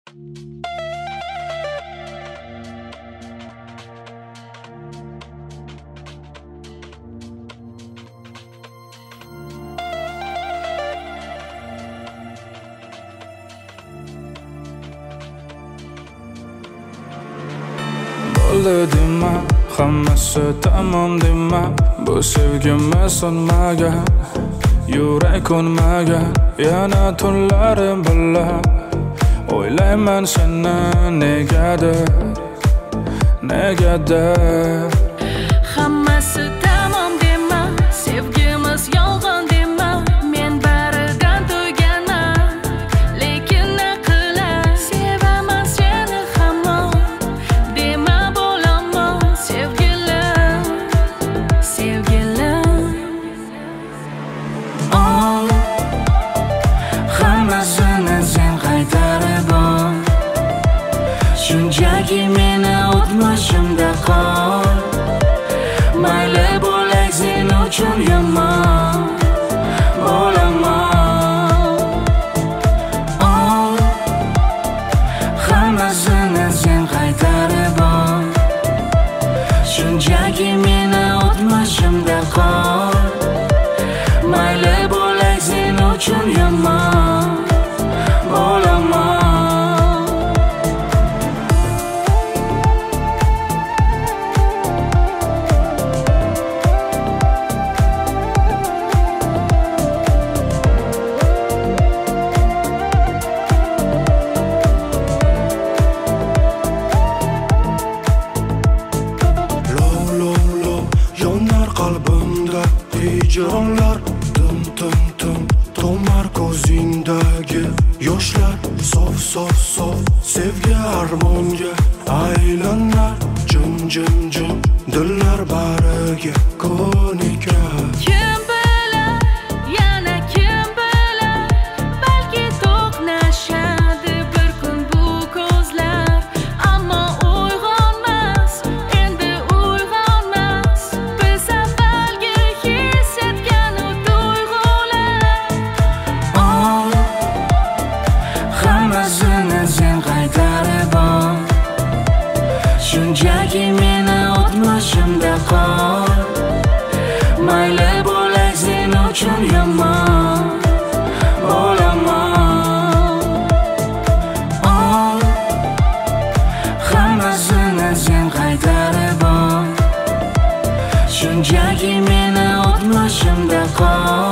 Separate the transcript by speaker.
Speaker 1: Bo'ldi dema, hammasi tamom dema. Bu sevgimga sonmagan, yurak ko'nmagan. Yana tunlarim birga o'ylayman seni negadir.
Speaker 2: Hammasi tamom dema, sevgimiz yolg'on dema. Men baridan to'yganman, lekin na qilay. Sevaman seni hamon dema bo'laman, sevgilim, sevgilim. Oh, hammasini sen qaytarib ol. Shunchaki meni o'tmishimda qol. Mayli bo'lay sen uchun yomon bo'laman. Oh, hammasini sen qaytarib ol. Shunchaki meni o'tmishimda qol. Mayli bo'lay sen uchun yomon bo'laman.
Speaker 3: Hicronlar tum tomar ko'zingdagi yoshlar sof sevgi armonga aylanar jim dillar bariga ko'nikar.
Speaker 2: Kim bilan yana kim bilan balki to'qnashadi bir kun bu ko'zlar, ammo uyg'onmas, endi uyg'onmas biz avvalgi his etgan tuyg'ular.
Speaker 3: Oh, hammasini sen qaytarib ol.
Speaker 2: Shunchaki meni o'tmishimda qol. Mayli bo'lay sen uchun yomon bo'laman. Oh, hammasini sen qaytarib ol. Shunchaki meni o'tmishimda qol.